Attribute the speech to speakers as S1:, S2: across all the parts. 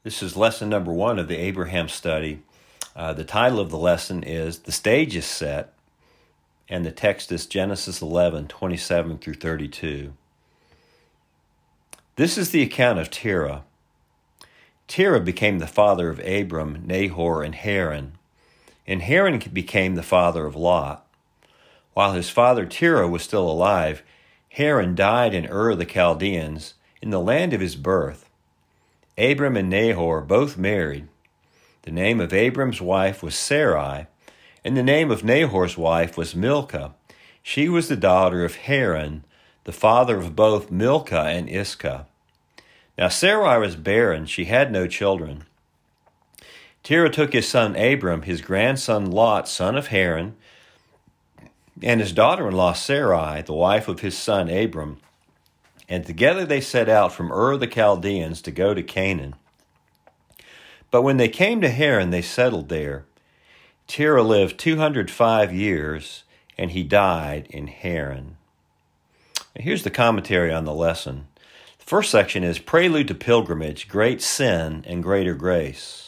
S1: This is lesson number 1 of the Abraham study. The title of the lesson is The Stage is Set, and the text is Genesis 11:27 through 32. This is the account of Terah. Terah became the father of Abram, Nahor, and Haran. And Haran became the father of Lot. While his father Terah was still alive, Haran died in Ur of the Chaldeans, in the land of his birth. Abram and Nahor both married. The name of Abram's wife was Sarai, and the name of Nahor's wife was Milcah. She was the daughter of Haran, the father of both Milcah and Iscah. Now Sarai was barren, she had no children. Terah took his son Abram, his grandson Lot, son of Haran, and his daughter-in-law Sarai, the wife of his son Abram, and together they set out from Ur of the Chaldeans to go to Canaan. But when they came to Haran, they settled there. Terah lived 205 years, and he died in Haran. Now here's the commentary on the lesson. The first section is Prelude to Pilgrimage, Great Sin and Greater Grace.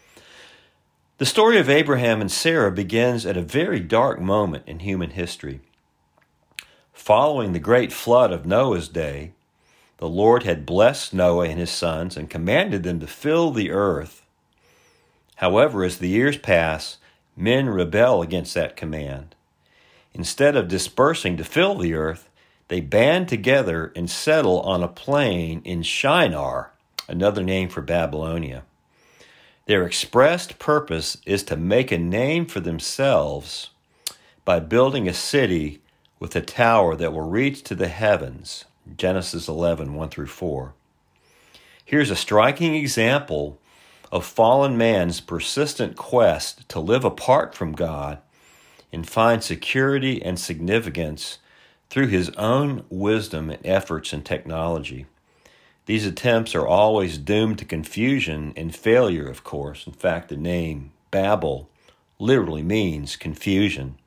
S1: The story of Abraham and Sarah begins at a very dark moment in human history. Following the great flood of Noah's day, the Lord had blessed Noah and his sons and commanded them to fill the earth. However, as the years pass, men rebel against that command. Instead of dispersing to fill the earth, they band together and settle on a plain in Shinar, another name for Babylonia. Their expressed purpose is to make a name for themselves by building a city with a tower that will reach to the heavens, Genesis 11:1 through 4. Here's a striking example of fallen man's persistent quest to live apart from God and find security and significance through his own wisdom and efforts and technology. These attempts are always doomed to confusion and failure, of course. In fact, the name Babel literally means confusion.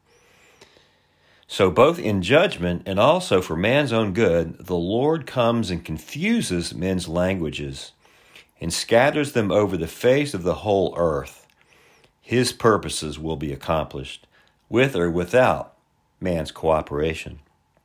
S1: So both in judgment and also for man's own good, the Lord comes and confuses men's languages and scatters them over the face of the whole earth. His purposes will be accomplished, with or without man's cooperation.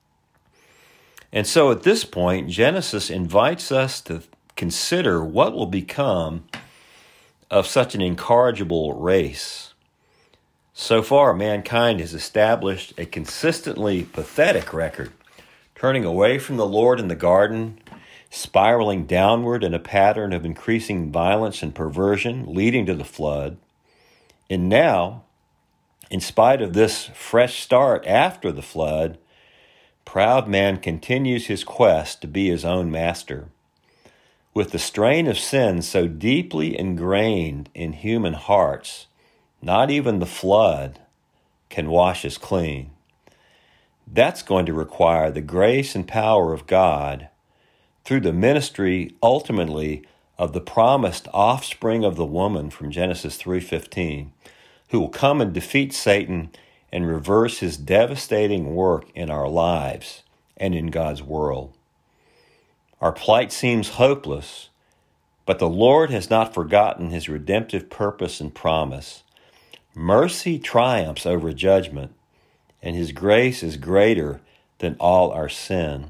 S1: And so at this point, Genesis invites us to consider what will become of such an incorrigible race. So far, mankind has established a consistently pathetic record, turning away from the Lord in the garden, spiraling downward in a pattern of increasing violence and perversion, leading to the flood. And now, in spite of this fresh start after the flood, proud man continues his quest to be his own master. With the strain of sin so deeply ingrained in human hearts, not even the flood can wash us clean. That's going to require the grace and power of God through the ministry, ultimately, of the promised offspring of the woman from Genesis 3:15, who will come and defeat Satan and reverse his devastating work in our lives and in God's world. Our plight seems hopeless, but the Lord has not forgotten his redemptive purpose and promise. Mercy triumphs over judgment, and his grace is greater than all our sin.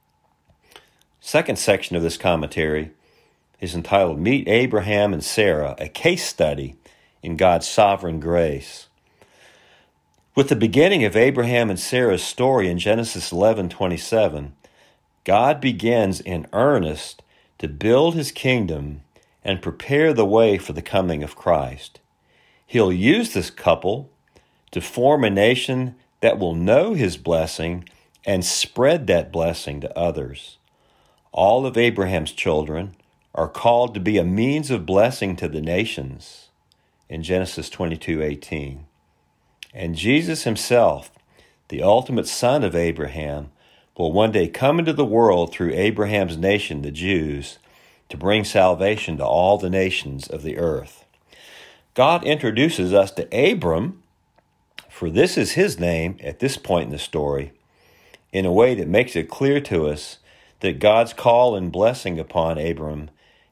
S1: Second section of this commentary is entitled Meet Abraham and Sarah, a case study in God's sovereign grace. With the beginning of Abraham and Sarah's story in Genesis 11:27, God begins in earnest to build his kingdom and prepare the way for the coming of Christ. He'll use this couple to form a nation that will know his blessing and spread that blessing to others. All of Abraham's children are called to be a means of blessing to the nations in Genesis 22:18. And Jesus himself, the ultimate son of Abraham, will one day come into the world through Abraham's nation, the Jews, to bring salvation to all the nations of the earth. God introduces us to Abram, for this is his name at this point in the story, in a way that makes it clear to us that God's call and blessing upon Abram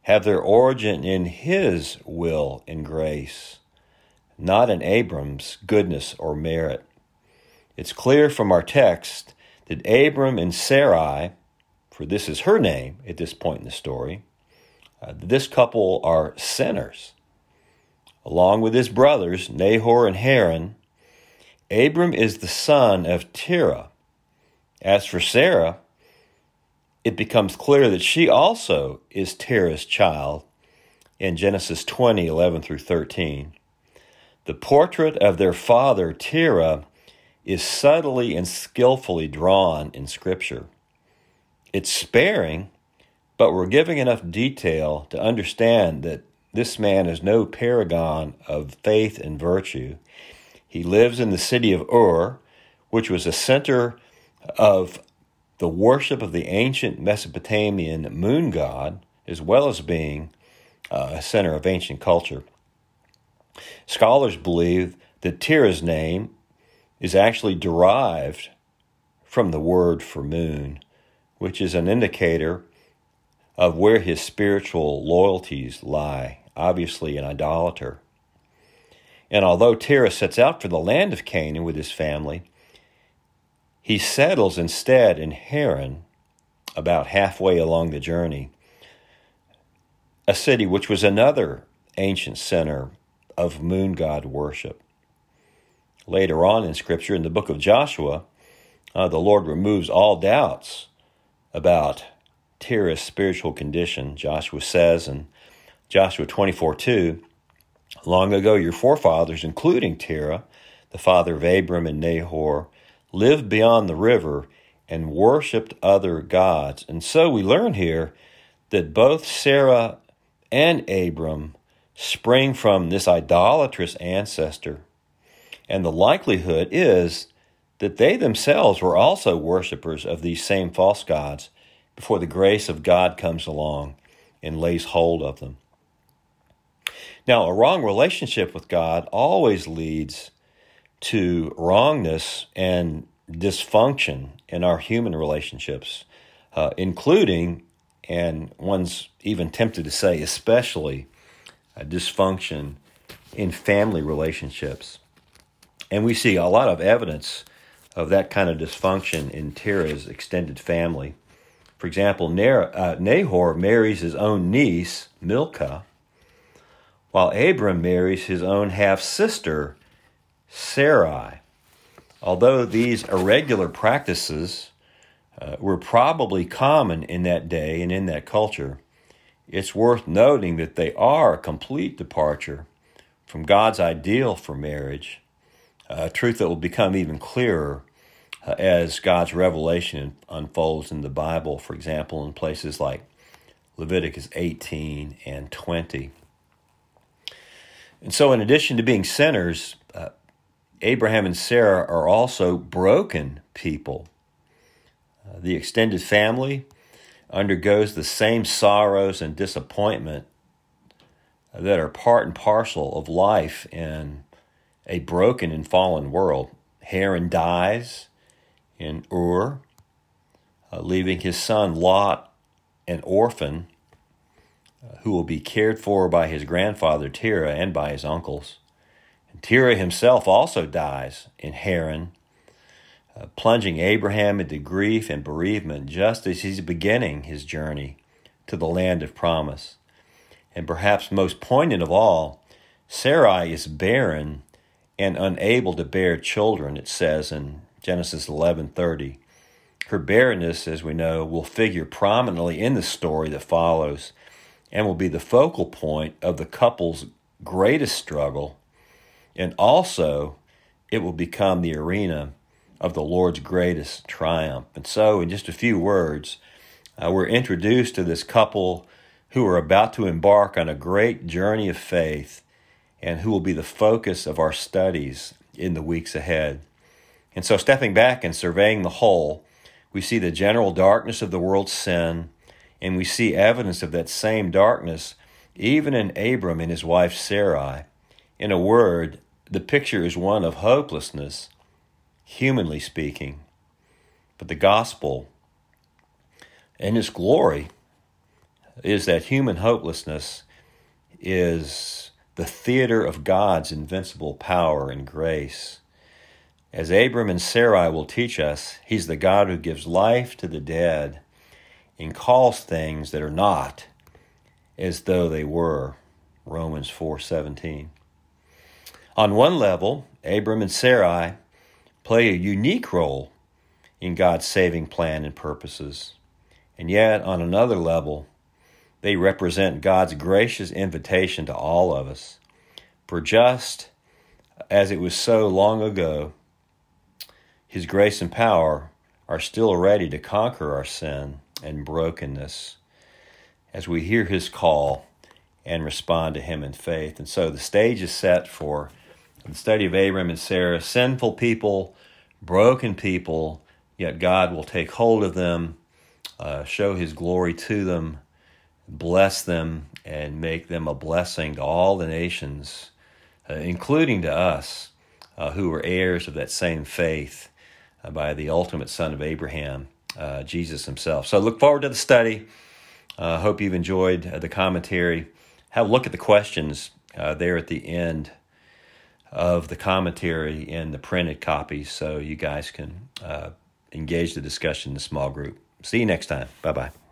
S1: have their origin in his will and grace, not in Abram's goodness or merit. It's clear from our text that Abram and Sarai, for this is her name at this point in the story, this couple are sinners. Along with his brothers, Nahor and Haran, Abram is the son of Terah. As for Sarah, it becomes clear that she also is Terah's child in Genesis 20, 11 through 13. The portrait of their father, Terah, is subtly and skillfully drawn in Scripture. It's sparing, but we're giving enough detail to understand that this man is no paragon of faith and virtue. He lives in the city of Ur, which was a center of the worship of the ancient Mesopotamian moon god, as well as being a center of ancient culture. Scholars believe that Terah's name is actually derived from the word for moon, which is an indicator of where his spiritual loyalties lie, obviously an idolater. And although Terah sets out for the land of Canaan with his family, he settles instead in Haran, about halfway along the journey, a city which was another ancient center of moon god worship. Later on in Scripture, in the book of Joshua, the Lord removes all doubts about Terah's spiritual condition. Joshua says in Joshua 24:2, "Long ago your forefathers, including Terah, the father of Abram and Nahor, lived beyond the river and worshipped other gods." And so we learn here that both Sarah and Abram spring from this idolatrous ancestor. And the likelihood is that they themselves were also worshipers of these same false gods before the grace of God comes along and lays hold of them. Now, a wrong relationship with God always leads to wrongness and dysfunction in our human relationships, including, and one's even tempted to say especially, dysfunction in family relationships. And we see a lot of evidence of that kind of dysfunction in Terah's extended family. For example, Nahor marries his own niece, Milcah, while Abram marries his own half-sister, Sarai. Although these irregular practices were probably common in that day and in that culture, it's worth noting that they are a complete departure from God's ideal for marriage, a truth that will become even clearer as God's revelation unfolds in the Bible, for example, in places like Leviticus 18 and 20. And so in addition to being sinners, Abraham and Sarah are also broken people. The extended family undergoes the same sorrows and disappointment that are part and parcel of life in a broken and fallen world. Haran dies in Ur, leaving his son Lot an orphan who will be cared for by his grandfather Terah and by his uncles. And Terah himself also dies in Haran, plunging Abraham into grief and bereavement just as he's beginning his journey to the land of promise. And perhaps most poignant of all, Sarai is barren and unable to bear children, it says in Genesis 11:30. Her barrenness, as we know, will figure prominently in the story that follows and will be the focal point of the couple's greatest struggle, and also it will become the arena of the Lord's greatest triumph. And so, in just a few words, we're introduced to this couple who are about to embark on a great journey of faith and who will be the focus of our studies in the weeks ahead. And so, stepping back and surveying the whole, we see the general darkness of the world's sin, and we see evidence of that same darkness even in Abram and his wife Sarai. In a word, the picture is one of hopelessness, humanly speaking. But the gospel and its glory is that human hopelessness is the theater of God's invincible power and grace. As Abram and Sarai will teach us, he's the God who gives life to the dead and calls things that are not as though they were. Romans 4:17. On one level, Abram and Sarai play a unique role in God's saving plan and purposes. And yet, on another level, they represent God's gracious invitation to all of us. For just as it was so long ago, His grace and power are still ready to conquer our sin and brokenness as we hear His call and respond to Him in faith. And so the stage is set for the study of Abram and Sarah, sinful people, broken people, yet God will take hold of them, show His glory to them, bless them, and make them a blessing to all the nations, including to us, who are heirs of that same faith by the ultimate son of Abraham, Jesus Himself. So look forward to the study. Hope you've enjoyed the commentary. Have a look at the questions there at the end of the commentary in the printed copies so you guys can engage the discussion in the small group. See you next time. Bye-bye.